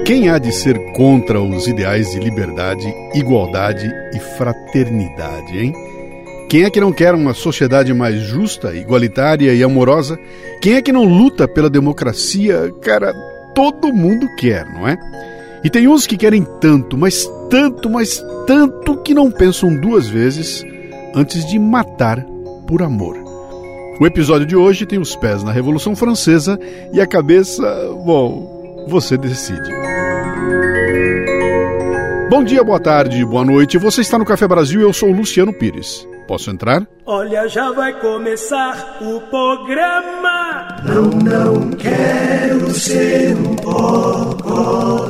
Quem há de ser contra os ideais de liberdade, igualdade e fraternidade, hein? Quem é que não quer uma sociedade mais justa, igualitária e amorosa? Quem é que não luta pela democracia? Cara, todo mundo quer, não é? E tem uns que querem tanto, mas tanto que não pensam duas vezes antes de matar por amor. O episódio de hoje tem os pés na Revolução Francesa e a cabeça, bom, você decide. Bom dia, boa tarde, boa noite. Você está no Café Brasil e eu sou o Luciano Pires. Posso entrar? Olha, já vai começar o programa. Não quero ser um bocodó.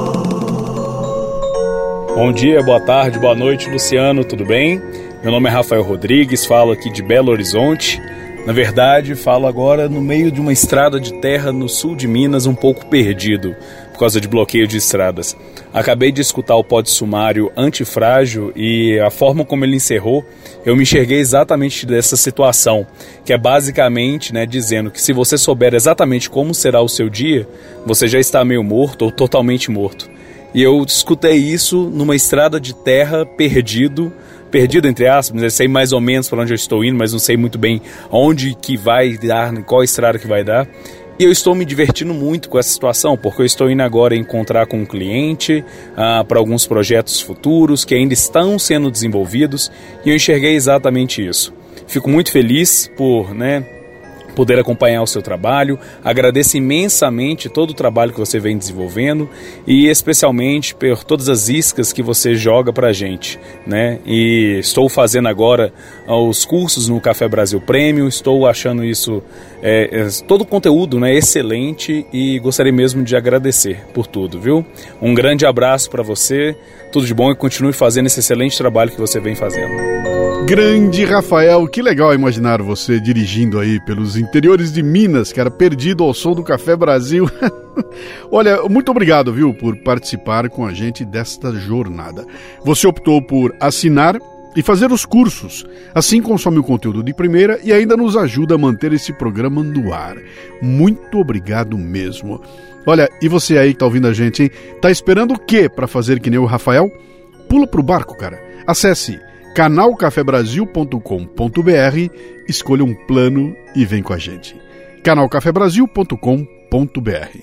Bom dia, boa tarde, boa noite, Luciano, tudo bem? Meu nome é Rafael Rodrigues, falo aqui de Belo Horizonte. Na verdade, falo agora no meio de uma estrada de terra no sul de Minas, um pouco perdido, por causa de bloqueio de estradas. Acabei de escutar o pod sumário Antifrágil e a forma como ele encerrou, eu me enxerguei exatamente dessa situação, que é basicamente, dizendo que se você souber exatamente como será o seu dia, você já está meio morto ou totalmente morto. E eu escutei isso numa estrada de terra perdido entre aspas, eu sei mais ou menos para onde eu estou indo, mas não sei muito bem onde que vai dar, qual estrada que vai dar. E eu estou me divertindo muito com essa situação, porque eu estou indo agora encontrar com um cliente para alguns projetos futuros que ainda estão sendo desenvolvidos, e eu enxerguei exatamente isso. Fico muito feliz por poder acompanhar o seu trabalho, agradeço imensamente todo o trabalho que você vem desenvolvendo e especialmente por todas as iscas que você joga pra gente, E estou fazendo agora os cursos no Café Brasil Premium, estou achando isso, todo o conteúdo excelente e gostaria mesmo de agradecer por tudo, viu? Um grande abraço para você, tudo de bom e continue fazendo esse excelente trabalho que você vem fazendo. Grande Rafael, que legal imaginar você dirigindo aí pelos interiores de Minas, cara, perdido ao som do Café Brasil. Olha, muito obrigado, viu, por participar com a gente desta jornada. Você optou por assinar e fazer os cursos. Assim consome o conteúdo de primeira e ainda nos ajuda a manter esse programa no ar. Muito obrigado mesmo. Olha, e você aí que tá ouvindo a gente, hein? Tá esperando o quê para fazer que nem o Rafael? Pula pro barco, cara. Acesse canalcafebrasil.com.br, escolha um plano e vem com a gente. canalcafebrasil.com.br.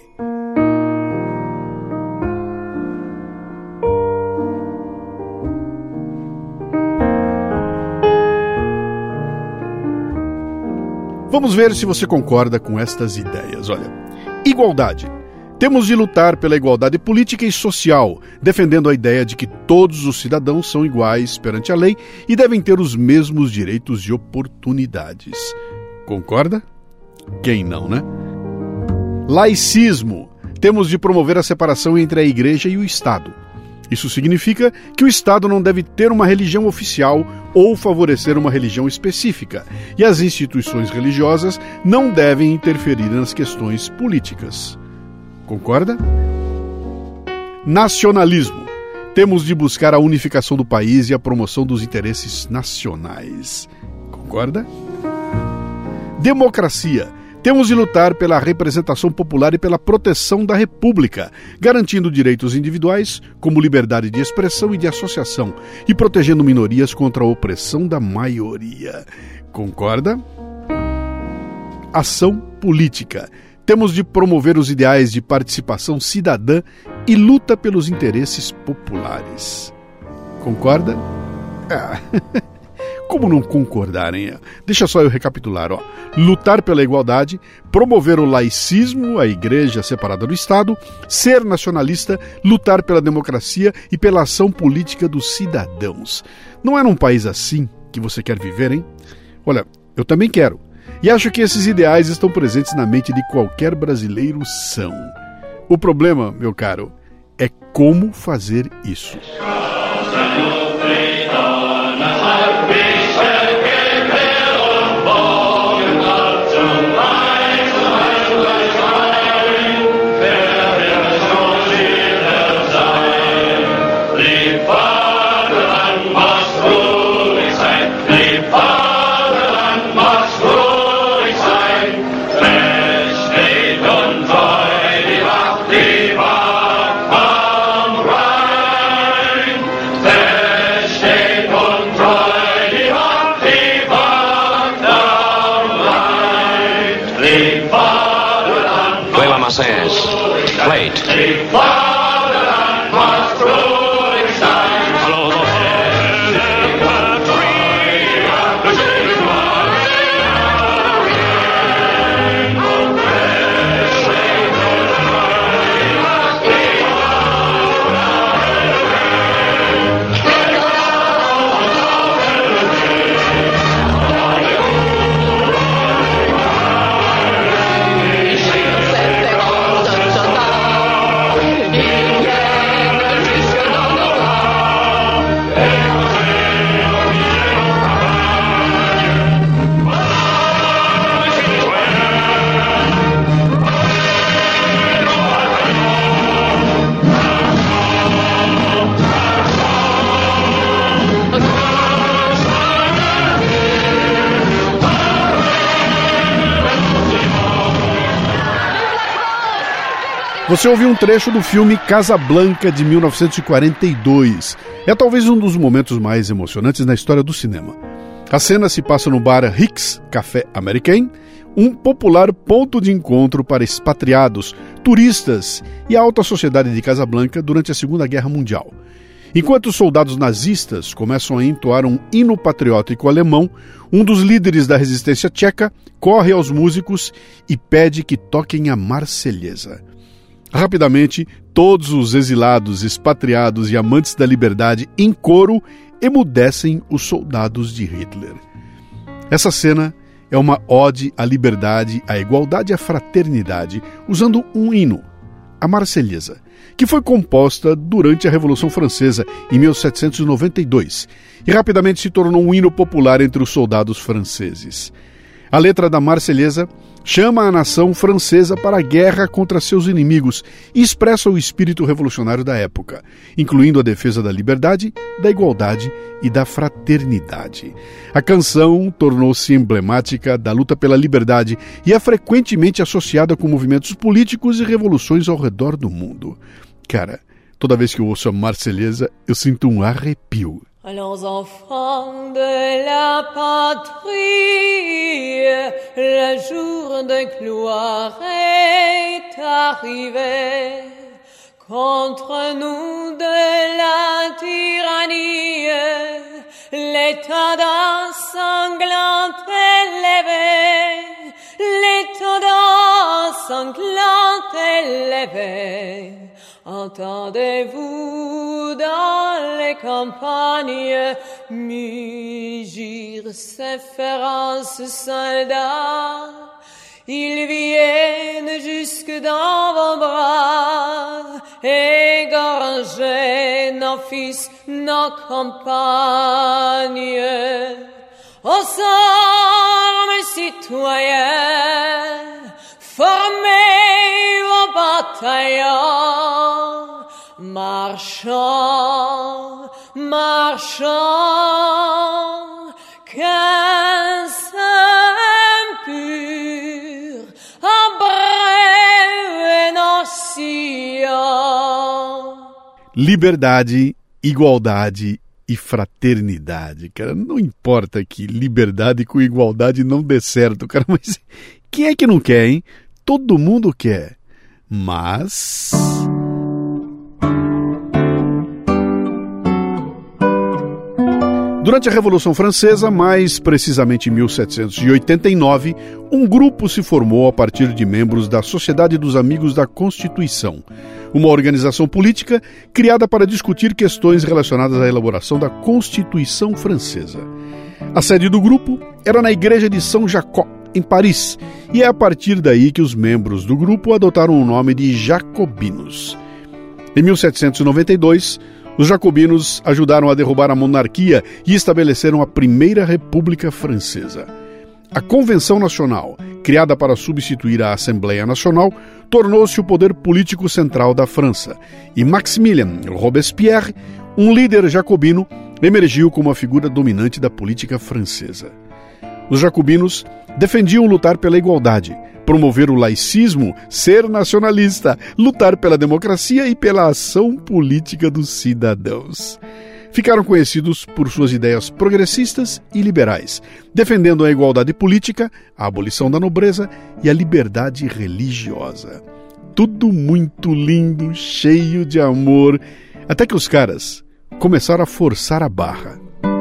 Vamos ver se você concorda com estas ideias. Olha, igualdade. Temos de lutar pela igualdade política e social, defendendo a ideia de que todos os cidadãos são iguais perante a lei e devem ter os mesmos direitos e oportunidades. Concorda? Quem não, né? Laicismo. Temos de promover a separação entre a Igreja e o Estado. Isso significa que o Estado não deve ter uma religião oficial ou favorecer uma religião específica, e as instituições religiosas não devem interferir nas questões políticas. Concorda? Nacionalismo. Temos de buscar a unificação do país e a promoção dos interesses nacionais. Concorda? Democracia. Temos de lutar pela representação popular e pela proteção da República, garantindo direitos individuais, como liberdade de expressão e de associação, e protegendo minorias contra a opressão da maioria. Concorda? Ação política. Temos de promover os ideais de participação cidadã e luta pelos interesses populares. Concorda? Como não concordarem? Deixa só eu recapitular. Lutar pela igualdade, promover o laicismo, a igreja separada do Estado, ser nacionalista, lutar pela democracia e pela ação política dos cidadãos. Não é num país assim que você quer viver, hein? Olha, eu também quero. E acho que esses ideais estão presentes na mente de qualquer brasileiro são. O problema, meu caro, é como fazer isso. plate. Você ouviu um trecho do filme Casablanca, de 1942. É talvez um dos momentos mais emocionantes na história do cinema. A cena se passa no bar Rick's Café Americain, um popular ponto de encontro para expatriados, turistas e a alta sociedade de Casablanca durante a Segunda Guerra Mundial. Enquanto os soldados nazistas começam a entoar um hino patriótico alemão, um dos líderes da resistência tcheca corre aos músicos e pede que toquem a Marselhesa. Rapidamente, todos os exilados, expatriados e amantes da liberdade, em coro, emudecem os soldados de Hitler. Essa cena é uma ode à liberdade, à igualdade e à fraternidade, usando um hino, a Marselhesa, que foi composta durante a Revolução Francesa, em 1792, e rapidamente se tornou um hino popular entre os soldados franceses. A letra da Marselhesa chama a nação francesa para a guerra contra seus inimigos e expressa o espírito revolucionário da época, incluindo a defesa da liberdade, da igualdade e da fraternidade. A canção tornou-se emblemática da luta pela liberdade e é frequentemente associada com movimentos políticos e revoluções ao redor do mundo. Cara, toda vez que eu ouço a Marselhesa, eu sinto um arrepio. Allons enfants de la patrie, le jour de gloire est arrivé. Contre nous de la tyrannie, l'état sanglant élevé, l'état sanglant élevé. Entendez-vous dans les campagnes mugir ces féroces soldats? Ils viennent jusque dans vos bras, égorger nos fils, nos compagnes. Aux armes citoyennes, formez vos bataillons. Marchons, marchons, qu'un impur abreuve nos sillons. Liberdade, igualdade e fraternidade, cara. Não importa que liberdade com igualdade não dê certo, cara, mas quem é que não quer, hein? Todo mundo quer. Mas... Durante a Revolução Francesa, mais precisamente em 1789, um grupo se formou a partir de membros da Sociedade dos Amigos da Constituição, uma organização política criada para discutir questões relacionadas à elaboração da Constituição Francesa. A sede do grupo era na Igreja de Saint-Jacques, em Paris, e é a partir daí que os membros do grupo adotaram o nome de Jacobinos. Em 1792, os jacobinos ajudaram a derrubar a monarquia e estabeleceram a Primeira República Francesa. A Convenção Nacional, criada para substituir a Assembleia Nacional, tornou-se o poder político central da França, e Maximilien Robespierre, um líder jacobino, emergiu como a figura dominante da política francesa. Os jacobinos defendiam lutar pela igualdade, promover o laicismo, ser nacionalista, lutar pela democracia e pela ação política dos cidadãos. Ficaram conhecidos por suas ideias progressistas e liberais, defendendo a igualdade política, a abolição da nobreza e a liberdade religiosa. tudo muito lindo, cheio de amor, até que os caras começaram a forçar a barra.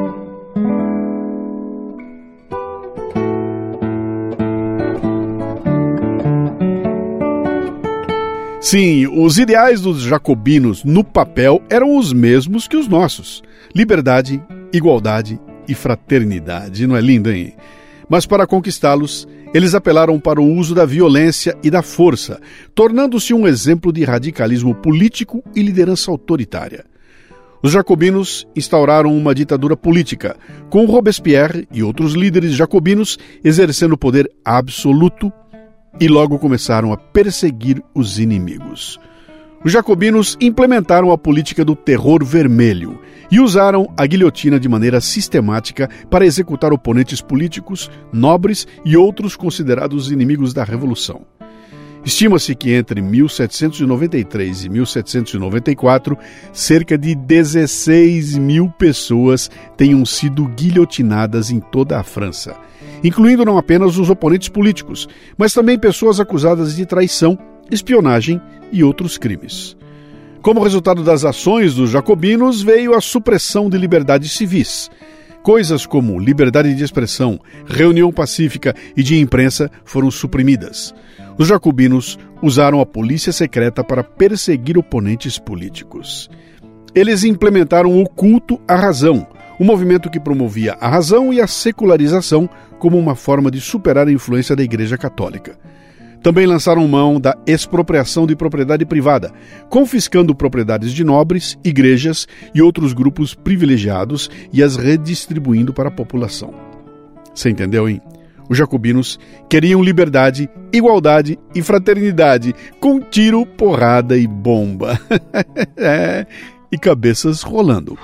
Sim, os ideais dos jacobinos no papel eram os mesmos que os nossos. Liberdade, igualdade e fraternidade. Não é lindo, hein? Mas para conquistá-los, eles apelaram para o uso da violência e da força, tornando-se um exemplo de radicalismo político e liderança autoritária. Os jacobinos instauraram uma ditadura política, com Robespierre e outros líderes jacobinos exercendo poder absoluto, e logo começaram a perseguir os inimigos. Os jacobinos implementaram a política do terror vermelho e usaram a guilhotina de maneira sistemática para executar oponentes políticos, nobres e outros considerados inimigos da Revolução. Estima-se que entre 1793 e 1794, cerca de 16 mil pessoas tenham sido guilhotinadas em toda a França, incluindo não apenas os oponentes políticos, mas também pessoas acusadas de traição, espionagem e outros crimes. Como resultado das ações dos jacobinos, veio a supressão de liberdades civis. Coisas como liberdade de expressão, reunião pacífica e de imprensa foram suprimidas. Os jacobinos usaram a polícia secreta para perseguir oponentes políticos. Eles implementaram o culto à razão, um movimento que promovia a razão e a secularização como uma forma de superar a influência da Igreja Católica. Também lançaram mão da expropriação de propriedade privada, confiscando propriedades de nobres, igrejas e outros grupos privilegiados e as redistribuindo para a população. Você entendeu, hein? Os jacobinos queriam liberdade, igualdade e fraternidade, com tiro, porrada e bomba. E cabeças rolando.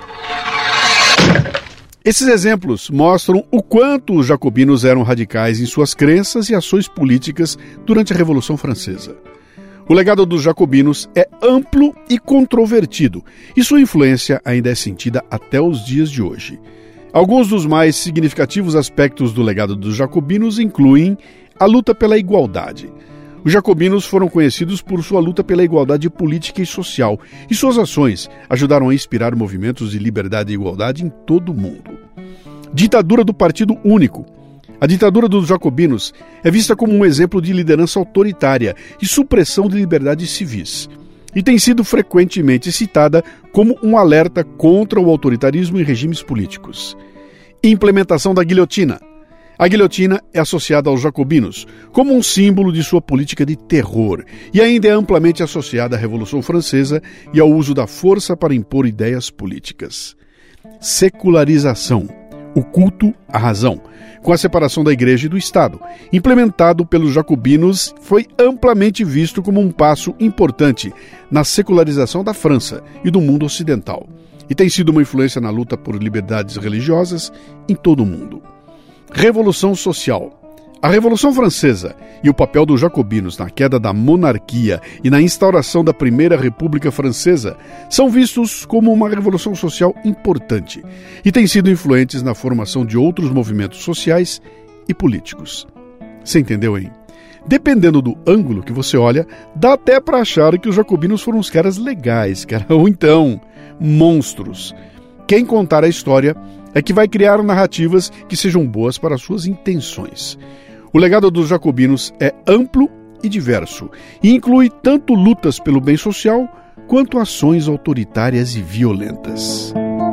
Esses exemplos mostram o quanto os jacobinos eram radicais em suas crenças e ações políticas durante a Revolução Francesa. O legado dos jacobinos é amplo e controvertido, e sua influência ainda é sentida até os dias de hoje. Alguns dos mais significativos aspectos do legado dos jacobinos incluem a luta pela igualdade. Os jacobinos foram conhecidos por sua luta pela igualdade política e social, e suas ações ajudaram a inspirar movimentos de liberdade e igualdade em todo o mundo. Ditadura do Partido Único. A ditadura dos jacobinos é vista como um exemplo de liderança autoritária e supressão de liberdades civis, e tem sido frequentemente citada como um alerta contra o autoritarismo em regimes políticos. Implementação da guilhotina. A guilhotina é associada aos jacobinos como um símbolo de sua política de terror e ainda é amplamente associada à Revolução Francesa e ao uso da força para impor ideias políticas. Secularização. O culto à razão, com a separação da Igreja e do Estado, implementado pelos jacobinos, foi amplamente visto como um passo importante na secularização da França e do mundo ocidental, e tem sido uma influência na luta por liberdades religiosas em todo o mundo. Revolução Social. A Revolução Francesa e o papel dos jacobinos na queda da monarquia e na instauração da Primeira República Francesa são vistos como uma revolução social importante e têm sido influentes na formação de outros movimentos sociais e políticos. Você entendeu, hein? Dependendo do ângulo que você olha, dá até para achar que os jacobinos foram uns caras legais, cara, ou então monstros. Quem contar a história é que vai criar narrativas que sejam boas para suas intenções. O legado dos jacobinos é amplo e diverso e inclui tanto lutas pelo bem social quanto ações autoritárias e violentas.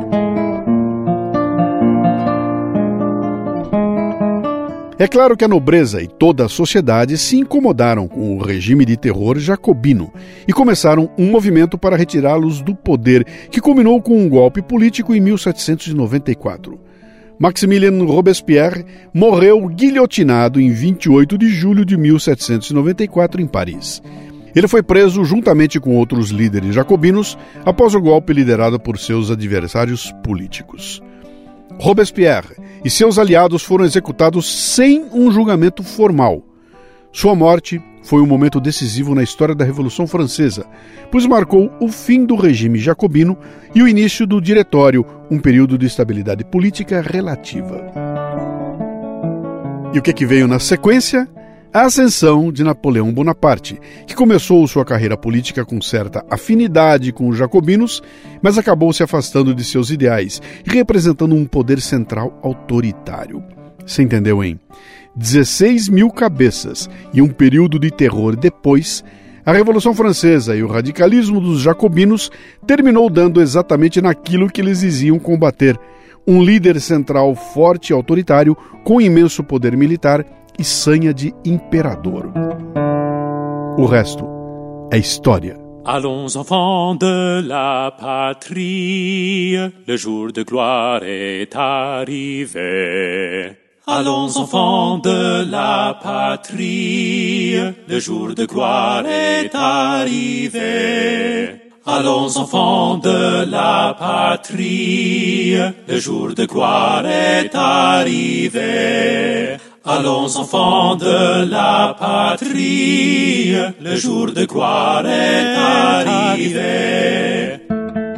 É claro que a nobreza e toda a sociedade se incomodaram com o regime de terror jacobino e começaram um movimento para retirá-los do poder, que culminou com um golpe político em 1794. Maximilien Robespierre morreu guilhotinado em 28 de julho de 1794 em Paris. Ele foi preso juntamente com outros líderes jacobinos após o golpe liderado por seus adversários políticos. Robespierre e seus aliados foram executados sem um julgamento formal. Sua morte foi um momento decisivo na história da Revolução Francesa, pois marcou o fim do regime jacobino e o início do Diretório, um período de estabilidade política relativa. E o que veio na sequência? a ascensão de Napoleão Bonaparte, que começou sua carreira política com certa afinidade com os jacobinos, mas acabou se afastando de seus ideais e representando um poder central autoritário. Você entendeu, hein? 16 mil cabeças e um período de terror depois, a Revolução Francesa e o radicalismo dos jacobinos terminou dando exatamente naquilo que eles diziam combater: um líder central forte e autoritário com imenso poder militar e sanha de imperador. O resto é história. Allons enfants de la patrie, le jour de gloire est arrivé. Allons enfants de la patrie, le jour de gloire est arrivé. Allons enfants de la patrie, le jour de gloire est arrivé. Allons enfants de la patrie, le jour de gloire est arrivé.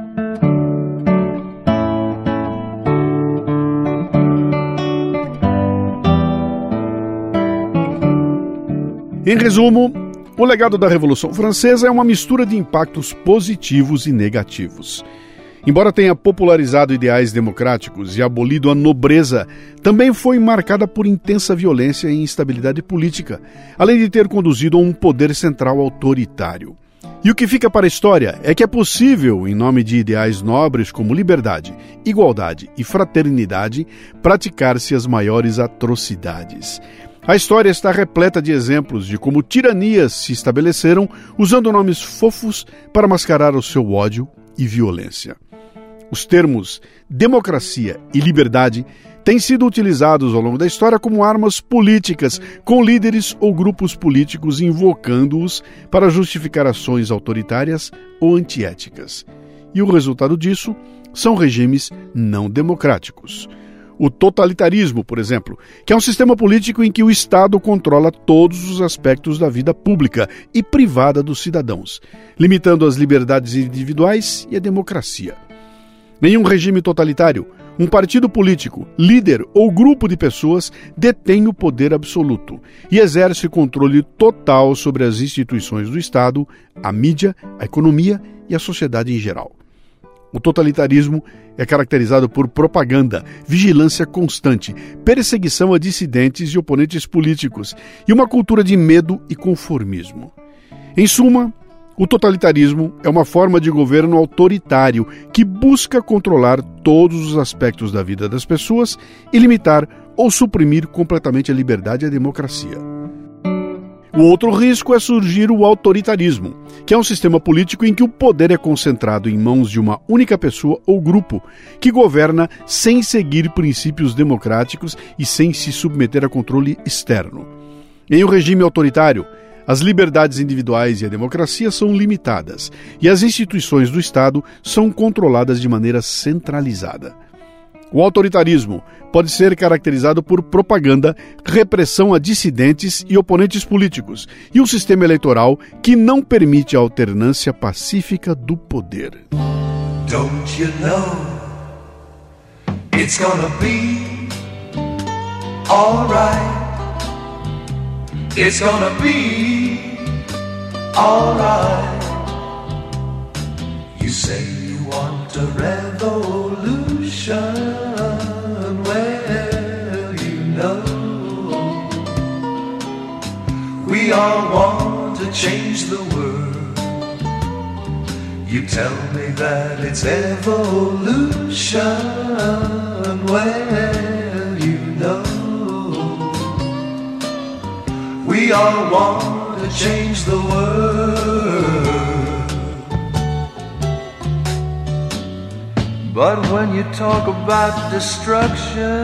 Em resumo, o legado da Revolução Francesa é uma mistura de impactos positivos e negativos. Embora tenha popularizado ideais democráticos e abolido a nobreza, também foi marcada por intensa violência e instabilidade política, além de ter conduzido a um poder central autoritário. E o que fica para a história é que é possível, em nome de ideais nobres como liberdade, igualdade e fraternidade, praticar-se as maiores atrocidades. A história está repleta de exemplos de como tiranias se estabeleceram usando nomes fofos para mascarar o seu ódio e violência. Os termos democracia e liberdade têm sido utilizados ao longo da história como armas políticas, com líderes ou grupos políticos invocando-os para justificar ações autoritárias ou antiéticas. E o resultado disso são regimes não democráticos. O totalitarismo, por exemplo, que é um sistema político em que o Estado controla todos os aspectos da vida pública e privada dos cidadãos, limitando as liberdades individuais e a democracia. Em um regime totalitário, um partido político, líder ou grupo de pessoas detém o poder absoluto e exerce controle total sobre as instituições do Estado, a mídia, a economia e a sociedade em geral. O totalitarismo é caracterizado por propaganda, vigilância constante, perseguição a dissidentes e oponentes políticos e uma cultura de medo e conformismo. Em suma, o totalitarismo é uma forma de governo autoritário que busca controlar todos os aspectos da vida das pessoas e limitar ou suprimir completamente a liberdade e a democracia. O outro risco é surgir o autoritarismo, que é um sistema político em que o poder é concentrado em mãos de uma única pessoa ou grupo, que governa sem seguir princípios democráticos e sem se submeter a controle externo. Em um regime autoritário, as liberdades individuais e a democracia são limitadas, e as instituições do Estado são controladas de maneira centralizada. O autoritarismo pode ser caracterizado por propaganda, repressão a dissidentes e oponentes políticos, e um sistema eleitoral que não permite a alternância pacífica do poder. Don't you know it's gonna be alright? It's gonna be alright. You say you want a revolution. Well, you know we all want to change the world. You tell me that it's evolution. Well, you know we all want to change the world. But when you talk about destruction,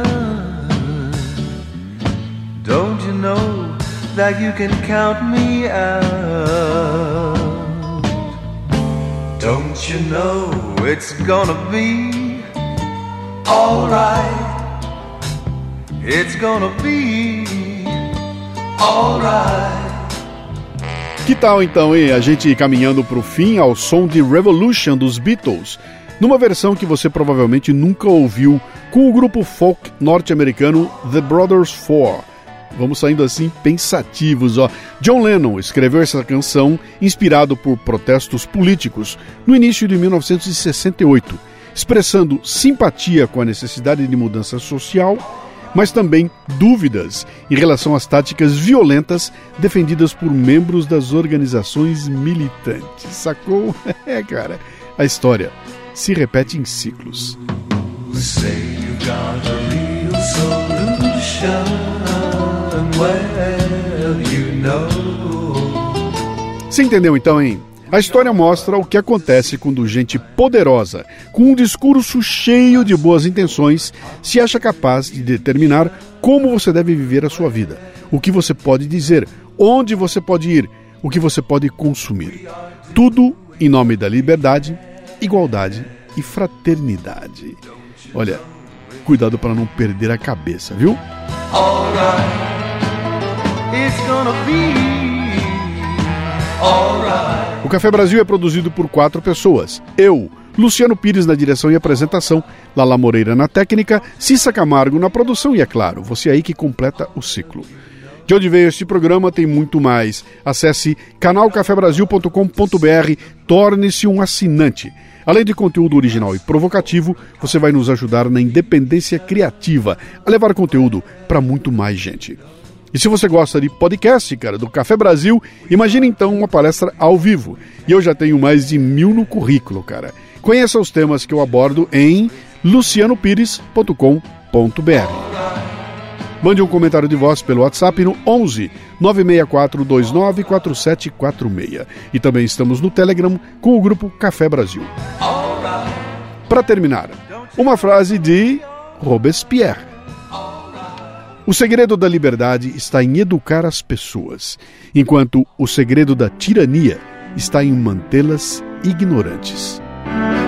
don't you know that you can count me out? Don't you know it's gonna be alright? It's gonna be alright. Que tal então, hein? A gente caminhando para o fim ao som de Revolution dos Beatles, numa versão que você provavelmente nunca ouviu, com o grupo folk norte-americano The Brothers Four, Vamos saindo assim pensativos, ó. John Lennon escreveu essa canção inspirado por protestos políticos no início de 1968, expressando simpatia com a necessidade de mudança social, mas também dúvidas em relação às táticas violentas defendidas por membros das organizações militantes. Sacou? Cara, a história se repete em ciclos. Say you got a real solution. Well, you know. Você entendeu então, hein? A história mostra o que acontece quando gente poderosa, com um discurso cheio de boas intenções, se acha capaz de determinar como você deve viver a sua vida, o que você pode dizer, onde você pode ir, o que você pode consumir. Tudo em nome da liberdade, igualdade e fraternidade. Olha, cuidado para não perder a cabeça, viu? Alright, it's gonna be alright. O Café Brasil é produzido por 4 pessoas. Eu, Luciano Pires na direção e apresentação, Lala Moreira na técnica, Cissa Camargo na produção e, é claro, você aí que completa o ciclo. De onde veio este programa tem muito mais. Acesse canalcafebrasil.com.br, torne-se um assinante. Além de conteúdo original e provocativo, você vai nos ajudar na independência criativa, a levar conteúdo para muito mais gente. E se você gosta de podcast, cara, do Café Brasil, imagine então uma palestra ao vivo. E eu já tenho mais de 1000 no currículo, cara. Conheça os temas que eu abordo em lucianopires.com.br. Mande um comentário de voz pelo WhatsApp no 11 964 29 4746. E também estamos no Telegram com o grupo Café Brasil. Para terminar, uma frase de Robespierre. O segredo da liberdade está em educar as pessoas, enquanto o segredo da tirania está em mantê-las ignorantes.